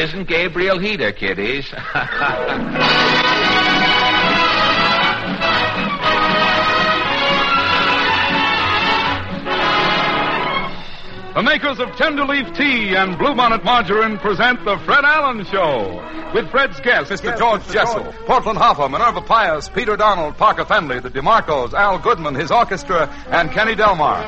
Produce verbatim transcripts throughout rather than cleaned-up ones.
isn't Gabriel Heater, kiddies. The makers of Tenderleaf Tea and Bluebonnet Margarine present The Fred Allen Show. With Fred's guests, Mister Yes, George Mister Jessel, George. Portland Hoffa, Minerva Pius, Peter Donald, Parker Fenley, the DeMarcos, Al Goodman, his orchestra, and Kenny Delmar.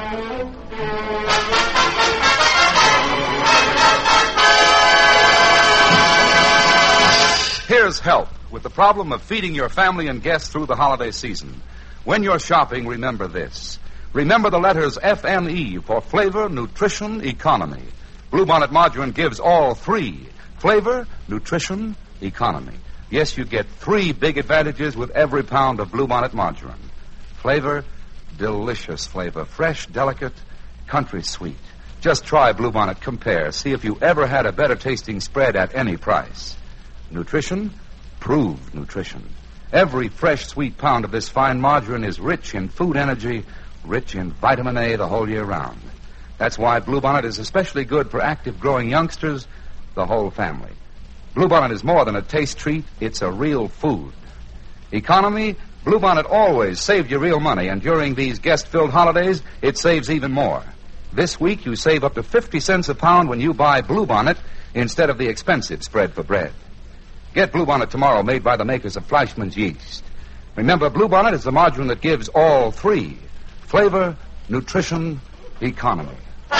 Here's help with the problem of feeding your family and guests through the holiday season. When you're shopping, remember this. Remember the letters F N E for flavor, nutrition, economy. Bluebonnet Margarine gives all three: flavor, nutrition, economy. Yes, you get three big advantages with every pound of Bluebonnet Margarine. Flavor, delicious flavor, fresh, delicate, country sweet. Just try Bluebonnet. Compare. See if you ever had a better tasting spread at any price. Nutrition, proved nutrition. Every fresh, sweet pound of this fine margarine is rich in food energy, rich in vitamin A the whole year round. That's why Bluebonnet is especially good for active growing youngsters, the whole family. Bluebonnet is more than a taste treat, it's a real food. Economy, Bluebonnet always saved you real money, and during these guest-filled holidays, it saves even more. This week, you save up to fifty cents a pound when you buy Bluebonnet instead of the expensive spread for bread. Get Bluebonnet tomorrow, made by the makers of Fleischmann's Yeast. Remember, Bluebonnet is the margarine that gives all three: flavor, nutrition, economy.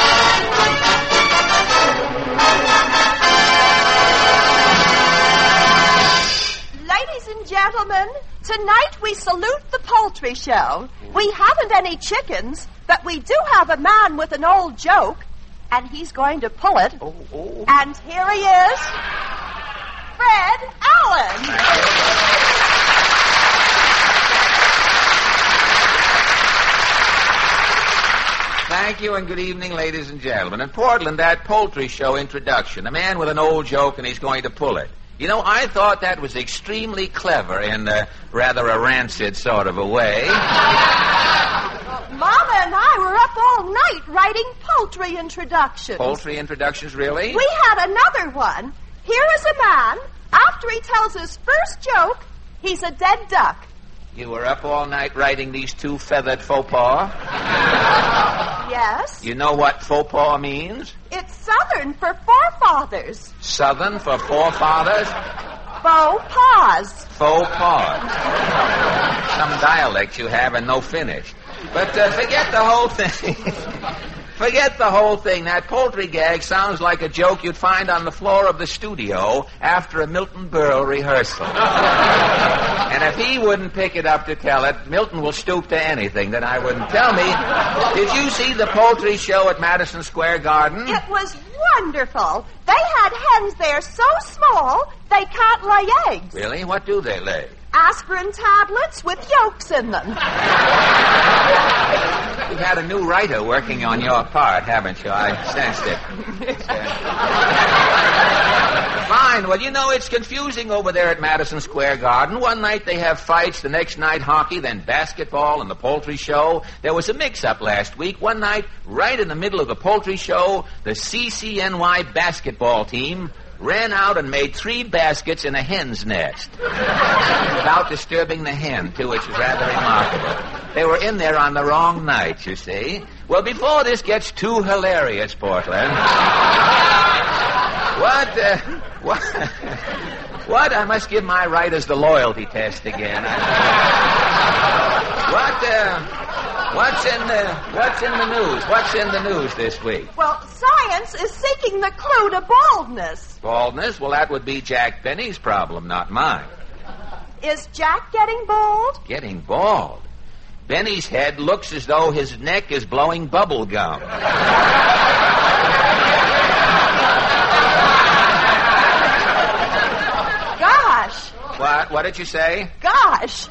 Ladies and gentlemen, tonight we salute the poultry show. We haven't any chickens, but we do have a man with an old joke, and he's going to pull it. Oh, oh. And here he is, Fred Allen. Thank you and good evening, ladies and gentlemen. In Portland, that poultry show introduction, a man with an old joke and he's going to pull it. You know, I thought that was extremely clever in uh, rather a rancid sort of a way. Mama and I were up all night writing poultry introductions. Poultry introductions, really? We had another one. Here is a man. After he tells his first joke, he's a dead duck. You were up all night writing these two feathered faux pas? Yes. You know what faux pas means? It's Southern for forefathers. Southern for forefathers? Faux pas. Faux pas. Some dialect you have and no finish. But uh, forget the whole thing. Forget the whole thing. That poultry gag sounds like a joke you'd find on the floor of the studio after a Milton Berle rehearsal. And if he wouldn't pick it up to tell it, Milton will stoop to anything that I wouldn't. Tell me, did you see the poultry show at Madison Square Garden? It was wonderful. They had hens there so small they can't lay eggs. Really? What do they lay? Aspirin tablets with yolks in them. You've had a new writer working on your part, haven't you? I sensed it. Fine. Well, you know, it's confusing over there at Madison Square Garden. One night they have fights, the next night hockey, then basketball and the poultry show. There was a mix-up last week. One night, right in the middle of the poultry show, the C C N Y basketball team ran out and made three baskets in a hen's nest without disturbing the hen, too, which was rather remarkable. They were in there on the wrong night, you see. Well, before this gets too hilarious, Portland, what, uh, what, what, I must give my writers the loyalty test again. What, uh... What's in the What's in the news? What's in the news this week? Well, science is seeking the clue to baldness. Baldness? Well, that would be Jack Benny's problem, not mine. Is Jack getting bald? Getting bald? Benny's head looks as though his neck is blowing bubble gum. Gosh. What? What did you say? Gosh.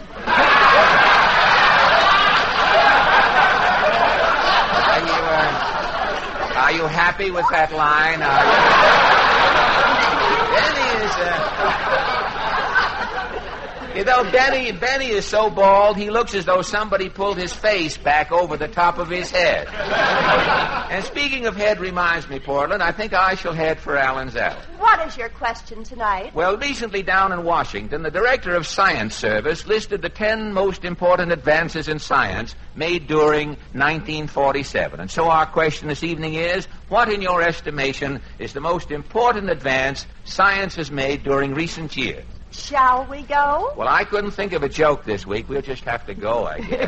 Are you, uh, are you happy with that line? Are you? Benny is, You know, Benny, Benny is so bald, he looks as though somebody pulled his face back over the top of his head. And speaking of head reminds me, Portland, I think I shall head for Allen's Alley. What is your question tonight? Well, recently down in Washington, the Director of Science Service listed the ten most important advances in science made during nineteen forty-seven. And so our question this evening is, what in your estimation is the most important advance science has made during recent years? Shall we go? Well, I couldn't think of a joke this week. We'll just have to go, I guess.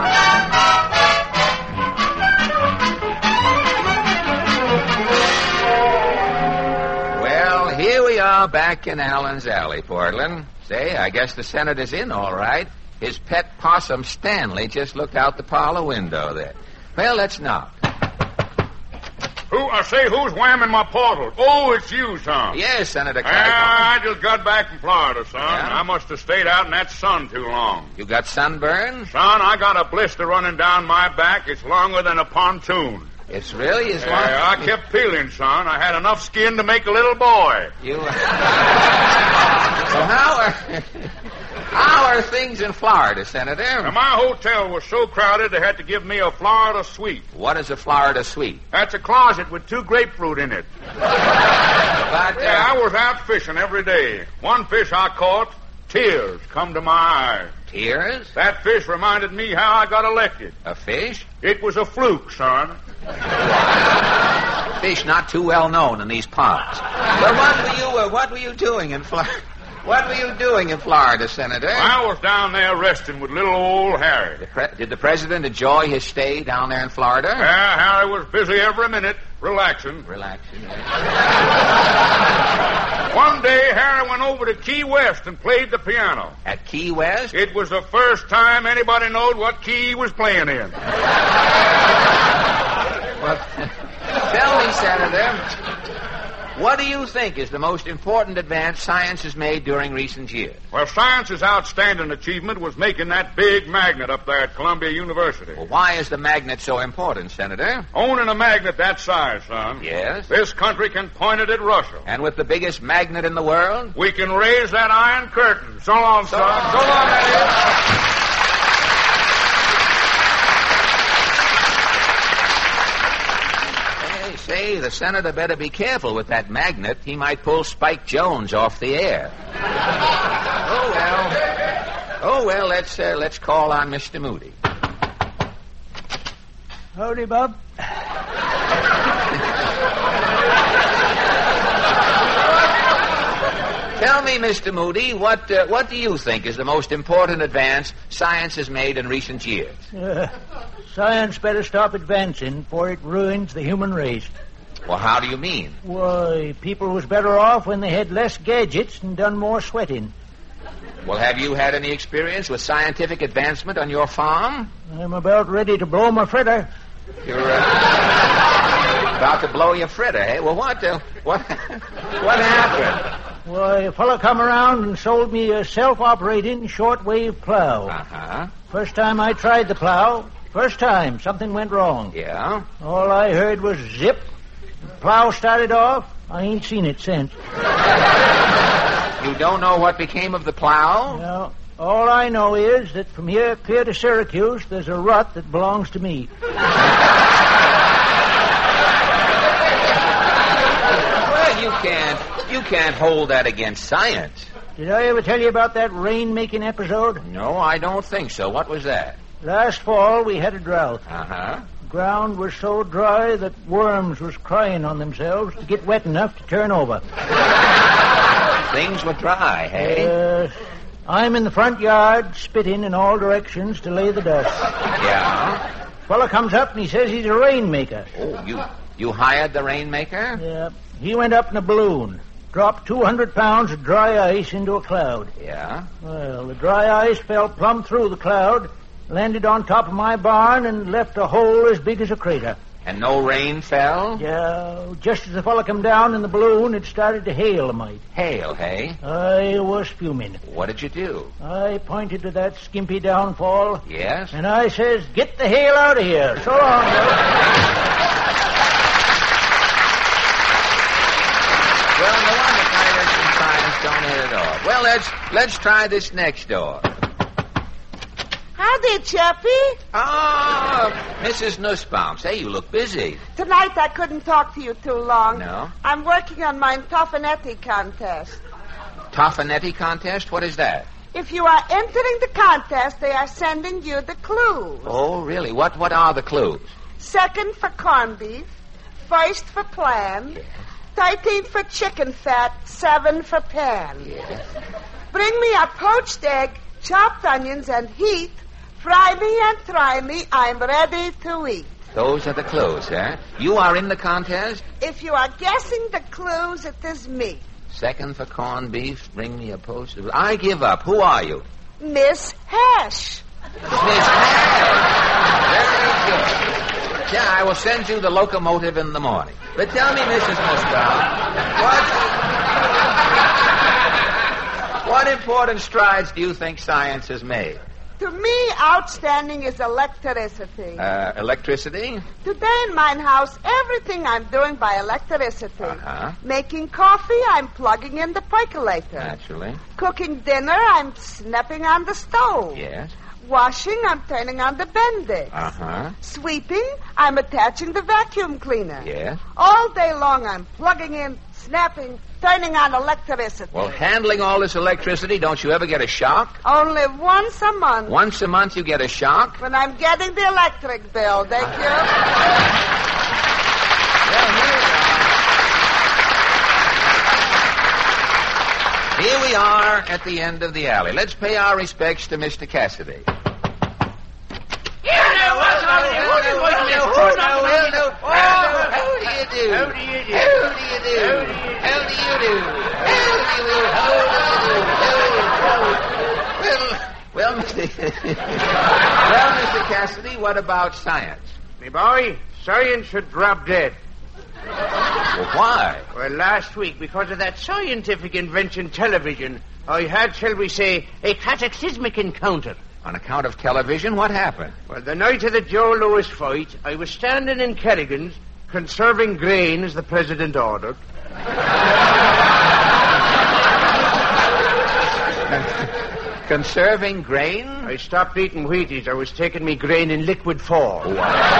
Well, here we are back in Allen's Alley, Portland. Say, I guess the Senator's in all right. His pet possum, Stanley, just looked out the parlor window there. Well, let's knock. Who, I say, who's whamming my portal? Oh, it's you, son. Yes, Senator Clyde. Ah, I just got back from Florida, son. Yeah? I must have stayed out in that sun too long. You got sunburn? Son, I got a blister running down my back. It's longer than a pontoon. It's really as long... Yeah, I kept peeling, son. I had enough skin to make a little boy. You... So how are... How are things in Florida, Senator? Now, my hotel was so crowded they had to give me a Florida suite. What is a Florida suite? That's a closet with two grapefruit in it. But, uh... Yeah, I was out fishing every day. One fish I caught, tears come to my eyes. Tears? That fish reminded me how I got elected. A fish? It was a fluke, son. Fish not too well known in these parts. Well, what were you, uh, what were you doing in Florida? What were you doing in Florida, Senator? I was down there resting with little old Harry. The pre- did the president enjoy his stay down there in Florida? Yeah, Harry was busy every minute, relaxing. Relaxing. One day, Harry went over to Key West and played the piano. At Key West? It was the first time anybody knowed what key he was playing in. Well, tell me, Senator, what do you think is the most important advance science has made during recent years? Well, science's outstanding achievement was making that big magnet up there at Columbia University. Well, why is the magnet so important, Senator? Owning a magnet that size, son. Yes? This country can point it at Russia. And with the biggest magnet in the world? We can raise that iron curtain. So long, So son. long. So long, Eddie. Say, the senator better be careful with that magnet. He might pull Spike Jones off the air. Oh, well. Oh, well, let's, uh, let's call on Mister Moody. Howdy, Bob. Tell me, Mister Moody, what, uh, what do you think is the most important advance science has made in recent years? Uh, science better stop advancing, for it ruins the human race. Well, how do you mean? Why, people was better off when they had less gadgets and done more sweating. Well, have you had any experience with scientific advancement on your farm? I'm about ready to blow my fritter. You're uh, about to blow your fritter, eh? Well, what, uh, what, what happened? Why, a fellow come around and sold me a self-operating shortwave plow. Uh-huh. First time I tried the plow, first time something went wrong. Yeah? All I heard was zip. The plow started off. I ain't seen it since. You don't know what became of the plow? No. All I know is that from here clear to Syracuse, there's a rut that belongs to me. Well, you can't. You can't hold that against science. Did I ever tell you about that rain-making episode? No, I don't think so. What was that? Last fall, we had a drought. Uh-huh. The ground was so dry that worms was crying on themselves to get wet enough to turn over. Things were dry, hey? Uh, I'm in the front yard, spitting in all directions to lay the dust. Yeah? Fella comes up and he says he's a rainmaker. Oh, you you hired the rainmaker? Yeah. He went up in a balloon, dropped two hundred pounds of dry ice into a cloud. Yeah? Well, the dry ice fell plumb through the cloud, landed on top of my barn, and left a hole as big as a crater. And no rain fell? Yeah, just as the fella come down in the balloon, it started to hail a mite. Hail, hey? I was fuming. What did you do? I pointed to that skimpy downfall, Yes? and I says, get the hail out of here. So long, Bill. Well, no wonder pilots and science don't hit it off. Well, let's let's try this next door. Howdy, Chappie. Oh, Missus Nussbaum. Say, you look busy. Tonight I couldn't talk to you too long. No? I'm working on my Toffanetti contest. Toffanetti contest? What is that? If you are entering the contest, they are sending you the clues. Oh, really? What what are the clues? Second for corned beef, first for plan, thirteen for chicken fat, seven for pan. Yes. Bring me a poached egg, chopped onions, and heat. Fry me and try me. I'm ready to eat. Those are the clues, huh? You are in the contest? If you are guessing the clues, it is me. Second for corned beef, bring me a post. I give up. Who are you? Miss Hash. Miss Hash. Very good. Yeah, I will send you the locomotive in the morning. But tell me, Missus Nussbaum, what, what important strides do you think science has made? To me, outstanding is electricity. Uh, electricity? Today in my house, everything I'm doing by electricity. Uh-huh. Making coffee, I'm plugging in the percolator. Naturally. Cooking dinner, I'm snapping on the stove. Yes. Washing, I'm turning on the Bendix. Uh-huh. Sweeping, I'm attaching the vacuum cleaner. Yes. All day long, I'm plugging in, snapping, turning on electricity. Well, handling all this electricity, don't you ever get a shock? Only once a month. Once a month you get a shock? When I'm getting the electric bill. Thank you. Well, here we are. Here we are at the end of the alley. Let's pay our respects to Mister Cassidy. How do you do? How do you do? How do you do? How do you do? How do you do? Well, well, Mister well, Mister Cassidy, what about science? Me boy, science should drop dead. Well, why? Well, last week, because of that scientific invention, television, I had, shall we say, a cataclysmic encounter. On account of television, what happened? Well, the night of the Joe Louis fight, I was standing in Kerrigan's, conserving grain as the president ordered. Conserving grain? I stopped eating Wheaties. I was taking me grain in liquid form.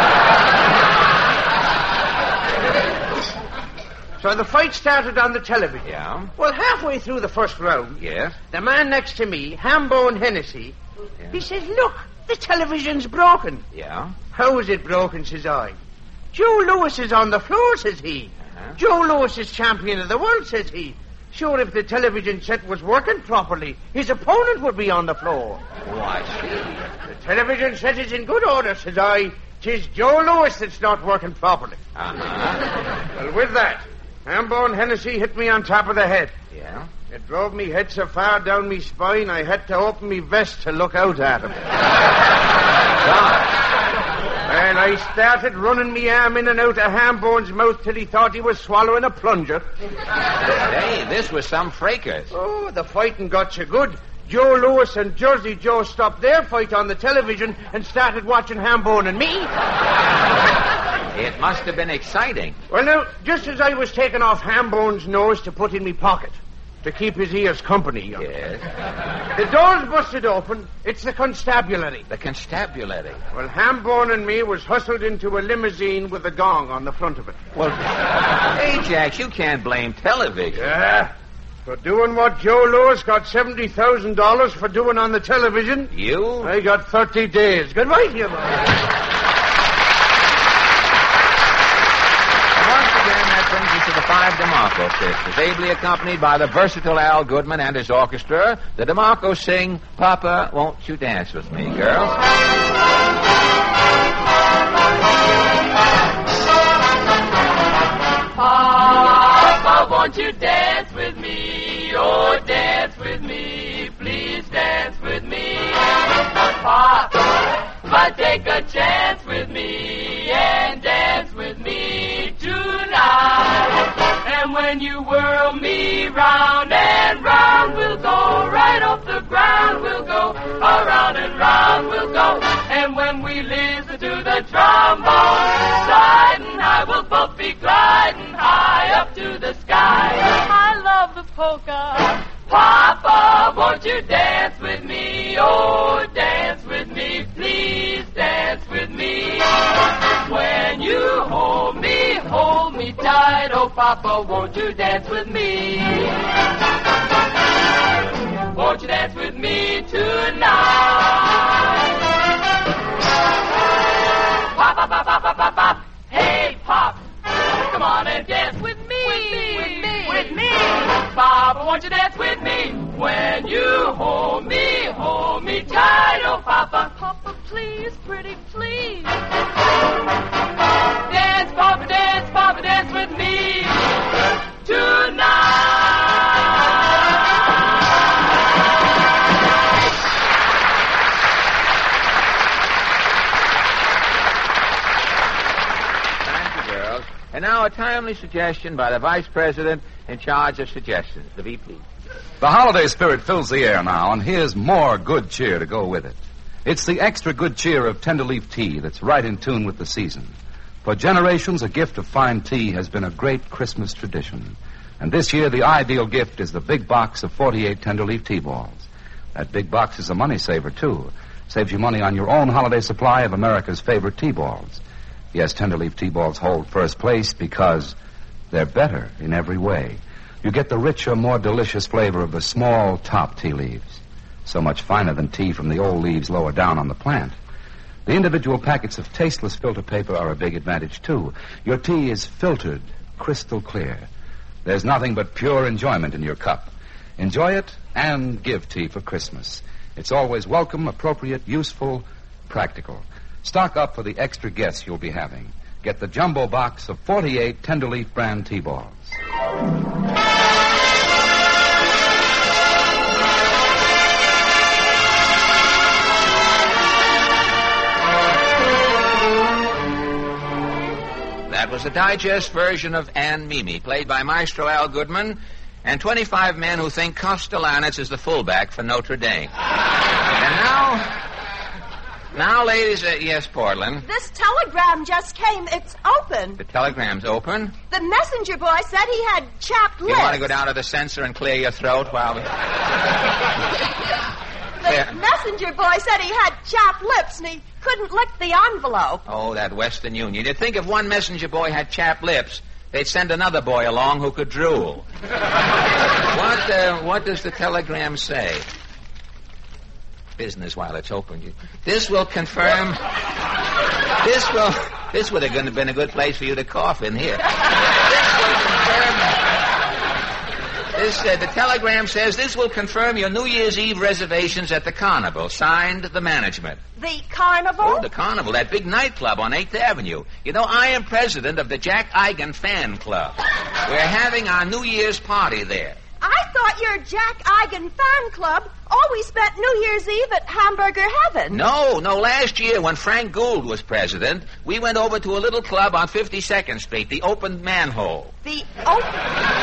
So the fight started on the television. Yeah? Well, halfway through the first round, Yes? the man next to me, Hambone Hennessy, Yeah. he says, look, the television's broken. Yeah? How is it broken, says I. Joe Louis is on the floor, says he. Uh-huh. Joe Louis is champion of the world, says he. Sure, if the television set was working properly, his opponent would be on the floor. Oh, I see. The television set is in good order, says I. 'Tis Joe Louis that's not working properly. Uh-huh. Well, with that, Hambone Hennessy hit me on top of the head. Yeah? It drove me head so far down me spine, I had to open me vest to look out at him. God. Well, I started running me arm in and out of Hambone's mouth till he thought he was swallowing a plunger. Hey, this was some fracas. Oh, the fighting got so good. Joe Louis and Jersey Joe stopped their fight on the television and started watching Hambone and me. It must have been exciting. Well, now, just as I was taking off Hambone's nose to put in me pocket, to keep his ears company, you know, Yes? the doors busted open. It's the constabulary. The constabulary. Well, Hambone and me was hustled into a limousine with a gong on the front of it. Well, hey, Jack, you can't blame television. Yeah. For doing what Joe Louis got seventy thousand dollars for doing on the television, You? I got thirty days. Goodbye to you, man. Once again, that brings us to the five DeMarco sisters, ably accompanied by the versatile Al Goodman and his orchestra. The DeMarcos sing, Papa, Won't You Dance With Me, girls? Papa, won't you dance with me? Oh, dance with me. Please dance with me. Papa, take a chance with me and dance with me tonight. And when you whirl me round and round, we'll go right off the ground. We'll go around and round, we'll go. And when we listen to the trombone sliding, I will both be gliding high up to the sky. I love the polka. Papa, won't you dance with me? Oh, dance with me, please dance with me. When you hold me, hold me tight. Oh, Papa, won't you dance with me? Won't you dance with me tonight? Pop, pop, pop, pop, pop, pop, pop. Hey, Pop, come on and dance with me. With me. With me. With me. Papa, won't you dance with me? When you hold me, hold me tight. Oh, Papa. Papa, please, pretty please. Dance, Papa, dance, Papa, dance with me tonight. And now a timely suggestion by the Vice President in charge of suggestions, the V P. The holiday spirit fills the air now, and here's more good cheer to go with it. It's the extra good cheer of Tenderleaf tea that's right in tune with the season. For generations, a gift of fine tea has been a great Christmas tradition. And this year, the ideal gift is the big box of forty-eight Tenderleaf tea balls. That big box is a money saver, too. Saves you money on your own holiday supply of America's favorite tea balls. Yes, Tenderleaf tea balls hold first place because they're better in every way. You get the richer, more delicious flavor of the small top tea leaves. So much finer than tea from the old leaves lower down on the plant. The individual packets of tasteless filter paper are a big advantage, too. Your tea is filtered, crystal clear. There's nothing but pure enjoyment in your cup. Enjoy it and give tea for Christmas. It's always welcome, appropriate, useful, practical. Stock up for the extra guests you'll be having. Get the jumbo box of forty-eight Tenderleaf brand tea balls. That was a digest version of Ann Mimi, played by Maestro Al Goodman, and twenty-five men who think Kostelanetz is the fullback for Notre Dame. And now... Now, ladies, uh, yes, Portland. This telegram just came. It's open. The telegram's open? The messenger boy said he had chapped lips. You want to go down to the censor and clear your throat while we... The yeah. messenger boy said he had chapped lips and he couldn't lick the envelope. Oh, that Western Union. You'd think if one messenger boy had chapped lips, they'd send another boy along who could drool. what, uh, what does the telegram say? Business while it's open. This will confirm. This will. This would have been a good place for you to cough in here. This will confirm. This uh, the telegram says this will confirm your New Year's Eve reservations at the Carnival. Signed, the management. The Carnival? Oh, the Carnival, that big nightclub on eighth Avenue. You know, I am president of the Jack Eigen Fan Club. We're having our New Year's party there. I thought your Jack Eigen Fan Club always spent New Year's Eve at Hamburger Heaven. No, no. Last year, when Frank Gould was president, we went over to a little club on fifty-second Street, the Open Manhole. The open...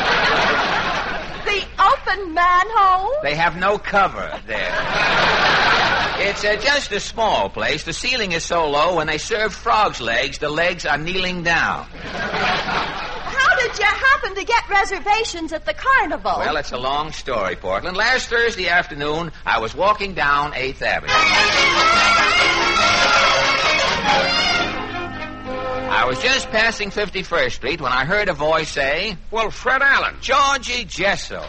the Open Manhole? They have no cover there. It's uh, just a small place. The ceiling is so low, when they serve frog's legs, the legs are kneeling down. How did you happen to get reservations at the Carnival? Well, it's a long story, Portland. Last Thursday afternoon, I was walking down eighth Avenue. I was just passing fifty-first Street when I heard a voice say, "Well, Fred Allen." Georgie Jessel.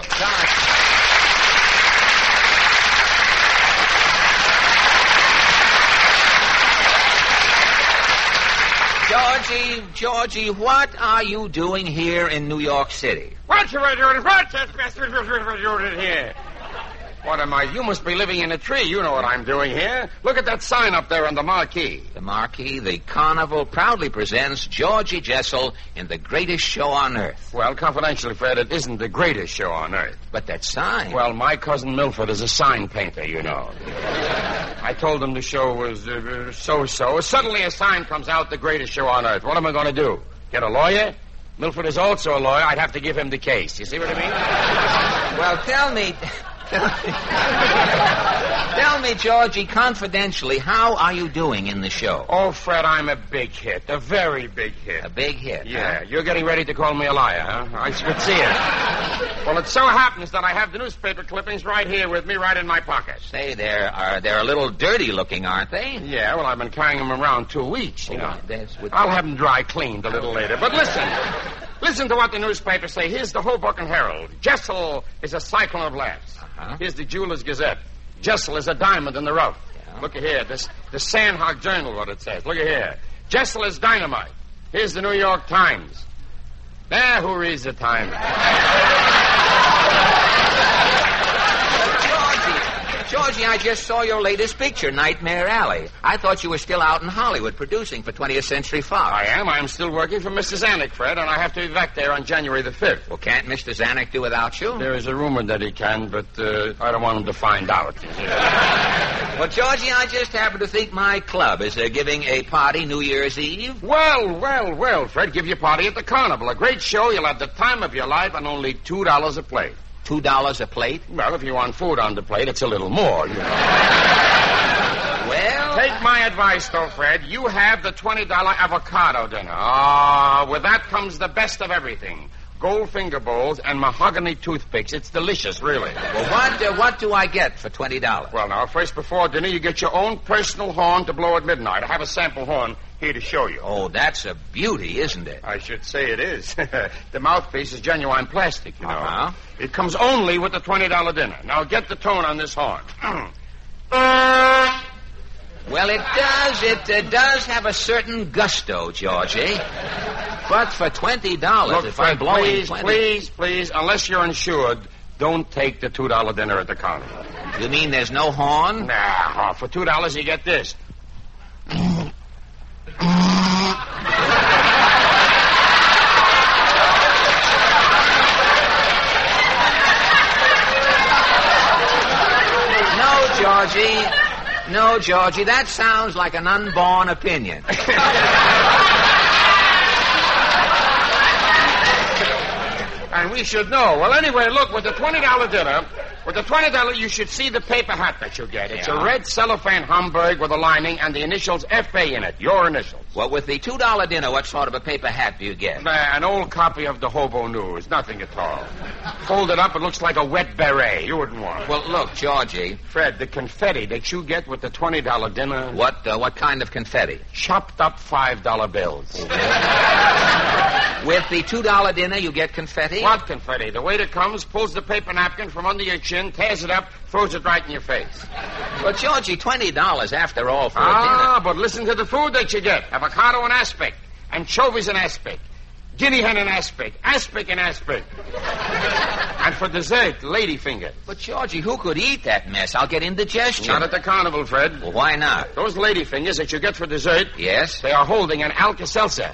Georgie, Georgie, what are you doing here in New York City? What are you doing? What are you doing here? What am I? You must be living in a tree. You know what I'm doing here. Look at that sign up there on the marquee. The marquee, the Carnival proudly presents Georgie Jessel in the greatest show on earth. Well, confidentially, Fred, it isn't the greatest show on earth. But that sign... Well, my cousin Milford is a sign painter, you know. I told him the show was uh, so-so. Suddenly a sign comes out, the greatest show on earth. What am I going to do? Get a lawyer? Milford is also a lawyer. I'd have to give him the case. You see what I mean? Well, tell me... Tell me, Georgie, confidentially, how are you doing in the show? Oh, Fred, I'm a big hit. A very big hit. A big hit, Yeah, huh? you're getting ready to call me a liar, huh? I should see it. Well, it so happens that I have the newspaper clippings right here with me, right in my pocket. Say, they're, are, they're a little dirty looking, aren't they? Yeah, well, I've been carrying them around two weeks, you Oh, know. that's with- I'll have them dry cleaned a little later. But listen, listen to what the newspapers say. Here's the Hoboken Herald. Jessel is a cyclone of laughs. Uh-huh. Here's the Jeweler's Gazette. Jessel is a diamond in the rough. Yeah. Look at here. This the Sandhog Journal, what it says. Look at here. Jessel is dynamite. Here's the New York Times. There, who reads the Times? Georgie, I just saw your latest picture, Nightmare Alley. I thought you were still out in Hollywood producing for twentieth Century Fox. I am. I'm still working for Mister Zanuck, Fred, and I have to be back there on January the fifth. Well, can't Mister Zanuck do without you? There is a rumor that he can, but uh, I don't want him to find out. Well, Georgie, I just happen to think my club is uh, giving a party New Year's Eve. Well, well, well, Fred, give your party at the Carnival. A great show. You'll have the time of your life and only two dollars a plate. Two dollars a plate? Well, if you want food on the plate, it's a little more, you know. Well... Take my advice, though, Fred. You have the twenty dollar avocado dinner. Ah, with that comes the best of everything. Goldfinger bowls and mahogany toothpicks. It's delicious, really. Well, what, uh, what do I get for twenty dollars? Well, now, first, before dinner, you get your own personal horn to blow at midnight. I have a sample horn here to show you. Oh, that's a beauty, isn't it? I should say it is. The mouthpiece is genuine plastic, you know. Uh-huh. It comes only with the twenty dollar dinner. Now, get the tone on this horn. Well, it does. It uh, does have a certain gusto, Georgie. But for twenty dollars, Look, if Fred, I'm blowing please, twenty... please, please, unless you're insured, don't take the two dollar dinner at the Carnival. You mean there's no horn? Nah, for two dollars you get this. No, Georgie. No, Georgie, that sounds like an unborn opinion. And we should know. Well, anyway, look, with the twenty dollar dinner, with the twenty dollars, you should see the paper hat that you get. It's Yeah. a red cellophane Homburg with a lining and the initials F A in it, your initials. Well, with the two dollar dinner, what sort of a paper hat do you get? Uh, an old copy of the Hobo News, nothing at all. Folded up, it looks like a wet beret. You wouldn't want it. Well, look, Georgie, Fred, the confetti that you get with the twenty dollar dinner, what uh, what kind of confetti? chopped up five dollar bills. With the two dollar dinner, you get confetti? What confetti? The waiter comes, pulls the paper napkin from under your chin, tears it up, throws it right in your face. Well, Georgie, twenty dollars after all for a Ah, but listen to the food that you get. Avocado and aspic, anchovies and aspic, guinea hen and aspic, aspic and aspic. And for dessert, ladyfinger. dinner. But, Georgie, who could eat that mess? I'll get indigestion. Not at the Carnival, Fred. Well, why not? Those ladyfingers that you get for dessert, Yes? they are holding an Alka-Seltzer.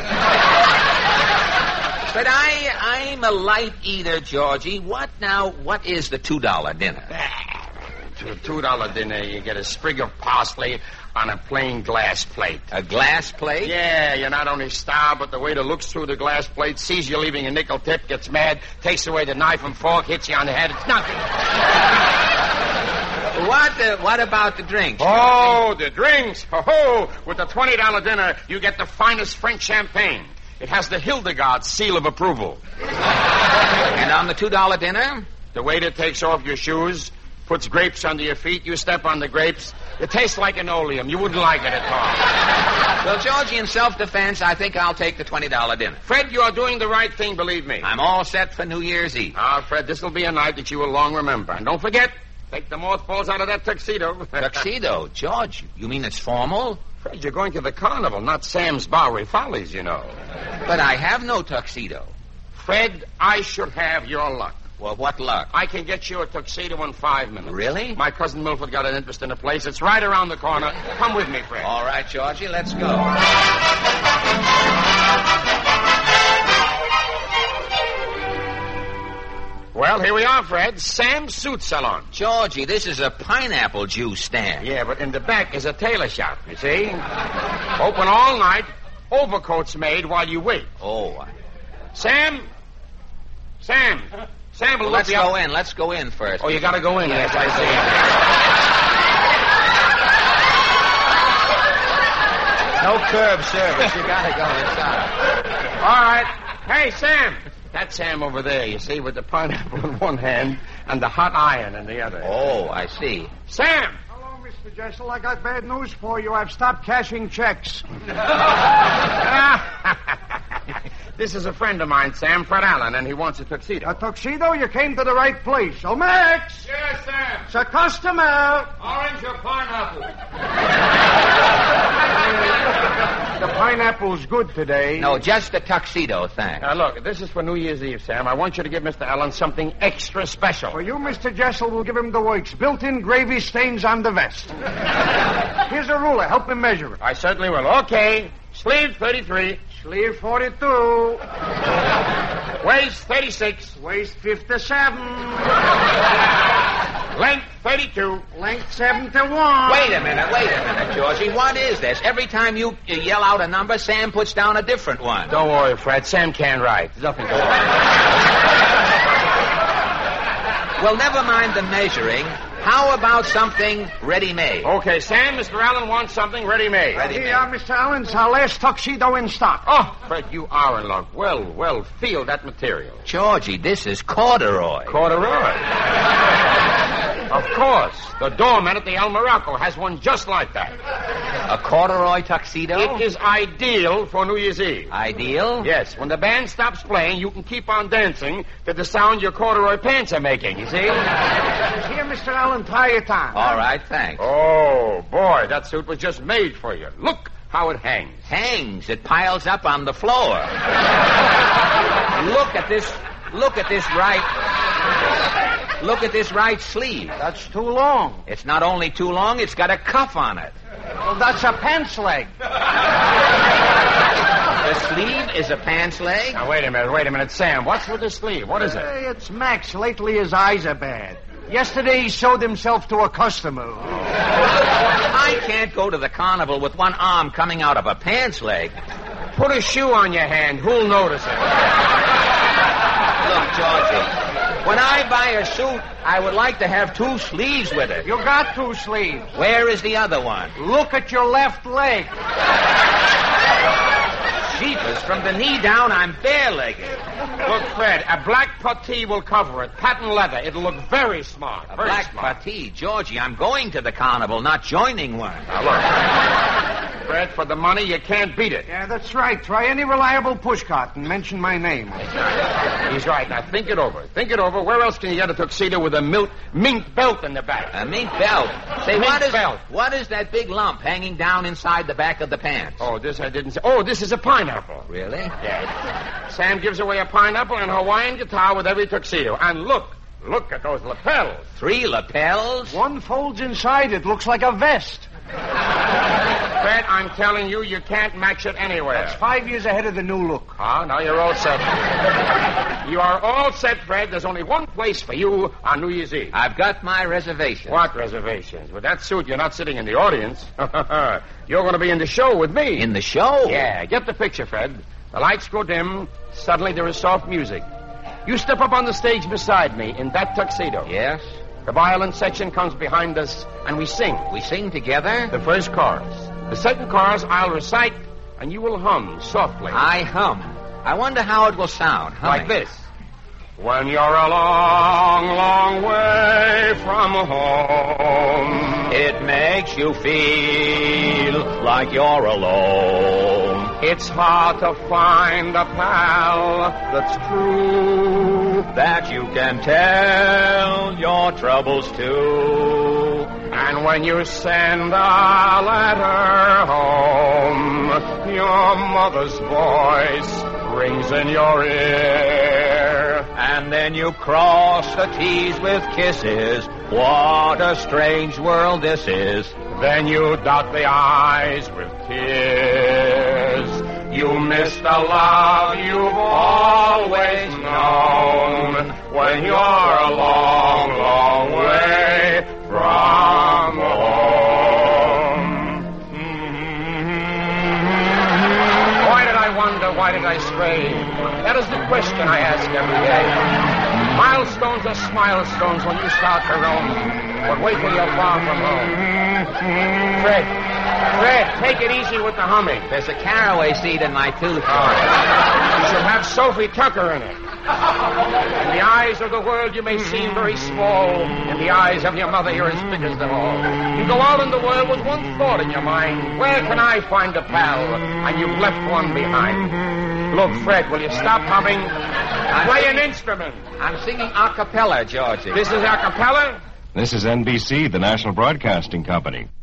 But I, I'm a light eater, Georgie. What now, what is the two dollar dinner? To the two dollar dinner, you get a sprig of parsley on a plain glass plate. A glass plate? Yeah, you're not only starved, but the waiter looks through the glass plate, sees you leaving a nickel tip, gets mad, takes away the knife and fork, hits you on the head. It's nothing. What, uh, what about the drinks? Oh, the drinks. Ho, ho. With the twenty dollar dinner, you get the finest French champagne. It has the Hildegard seal of approval. And on the two dollar dinner? The waiter takes off your shoes, puts grapes under your feet. You step on the grapes. It tastes like an oleum. You wouldn't like it at all. Well, Georgie, in self-defense, I think I'll take the twenty dollar dinner. Fred, you are doing the right thing, believe me. I'm all set for New Year's Eve. Ah, Fred, this will be a night that you will long remember. And don't forget, take the mothballs out of that tuxedo. Tuxedo? George, you mean it's formal? Fred, you're going to the Carnival, not Sam's Bowery Follies, you know. But I have no tuxedo. Fred, I should have your luck. Well, what luck? I can get you a tuxedo in five minutes. Really? My cousin Milford got an interest in a place. It's right around the corner. Come with me, Fred. All right, Georgie, let's go. Well, here we are, Fred. Sam's Suit Salon. Georgie, this is a pineapple juice stand. Yeah, but in the back is a tailor shop, you see? Open all night. Overcoats made while you wait. Oh, I- Sam? Sam? Sam, Well, let's go in. Let's go in first. Oh, you got to go in. Yes, I see. No curb service. You got to go inside. All right. Hey, Sam. That's Sam over there, you see, with the pineapple in one hand and the hot iron in the other. Oh, I see. Sam! Hello, Mister Jessel. I got bad news for you. I've stopped cashing checks. This is a friend of mine, Sam, Fred Allen, and he wants a tuxedo. A tuxedo? You came to the right place. Oh, Max! Yes, Sam. It's a customer. Orange or pineapple? The pineapple's good today. No, just a tuxedo, thanks. Now, look, this is for New Year's Eve, Sam. I want you to give Mister Allen something extra special. For you, Mister Jessel, will give him the works. Built-in gravy stains on the vest. Here's a ruler. Help him measure it. I certainly will. Okay. Sleeve thirty-three. Sleeve forty-two. Waist thirty-six. Waist fifty-seven. Length thirty-two. Length seventy-one. Wait a minute, wait a minute, Georgie. What is this? Every time you, you yell out a number, Sam puts down a different one. Don't worry, Fred. Sam can't write. There's nothing to worry. Well, never mind the measuring. How about something ready-made? Okay, Sam, Mister Allen wants something ready-made. Ready-made. Here, uh, Mister Allen, it's our last tuxedo in stock. Oh, Fred, you are in luck. Well, well, feel that material. Georgie, this is corduroy. Corduroy. Of course. The doorman at the El Morocco has one just like that. A corduroy tuxedo? It is ideal for New Year's Eve. Ideal? Yes, when the band stops playing, you can keep on dancing to the sound your corduroy pants are making, you see? Here, Mister Allen, try it on. All right, thanks. Oh, boy, that suit was just made for you. Look how it hangs. Hangs. It piles up on the floor. Look at this. Look at this right. Look at this right sleeve. That's too long. It's not only too long, it's got a cuff on it. Well, that's a pants leg. The sleeve is a pants leg? Now, wait a minute, wait a minute. Sam, what's with the sleeve? What is it? Hey, it's Max. Lately, his eyes are bad. Yesterday, he showed himself to a customer. I can't go to the carnival with one arm coming out of a pants leg. Put a shoe on your hand. Who'll notice it? Look, Georgie, when I buy a suit, I would like to have two sleeves with it. You got two sleeves. Where is the other one? Look at your left leg. Jeepers, from the knee down, I'm bare-legged. Look, Fred, a black puttee will cover it. Patent leather. It'll look very smart. A very black smart. puttee. Georgie, I'm going to the carnival, not joining one. Now, look. Fred, for the money, you can't beat it. Yeah, that's right. Try any reliable pushcart and mention my name. He's right. Now, think it over. Think it over. Where else can you get a tuxedo with a milk, mink belt in the back? A mink belt. Say, Mink what is, belt. what is that big lump hanging down inside the back of the pants? Oh, this I didn't say. Oh, this is a pineapple. Really? Yes. Sam gives away a pineapple and a Hawaiian guitar with every tuxedo. And look, look at those lapels. Three lapels? One folds inside. It looks like a vest. Fred, I'm telling you, you can't match it anywhere. That's five years ahead of the new look. Ah, now you're all set. You are all set, Fred. There's only one place for you on New Year's Eve. I've got my reservation. What reservations? With that suit, you're not sitting in the audience. You're going to be in the show with me. In the show? Yeah, get the picture, Fred. The lights go dim. Suddenly there is soft music. You step up on the stage beside me in that tuxedo. Yes? The violin section comes behind us, and we sing. We sing together? The first chorus. The second chorus I'll recite, and you will hum softly. I hum. I wonder how it will sound. Humming. Like this. When you're a long, long way from home, It makes you feel like you're alone. it's hard to find a pal that's true. That you can tell your troubles to. And when you send a letter home, your mother's voice rings in your ear. And then you cross the T's with kisses. What a strange world this is. Then you dot the I's with tears. You miss the love you've always known when you're a long, long way from home. Why did I wonder? Why did I stray? That is the question I ask every day. Milestones are smilestones when you start to roam. But wait till you're far from home. Fred, Fred, take it easy with the humming. There's a caraway seed in my tooth. Oh. You should have Sophie Tucker in it. In the eyes of the world, you may seem very small. In the eyes of your mother, you're as big as them all. You go out in the world with one thought in your mind. Where can I find a pal? And you've left one behind. Look, Fred, will you stop humming? I'm Play singing, an instrument. I'm singing a cappella, Georgie. This is a cappella? This is N B C, the National Broadcasting Company.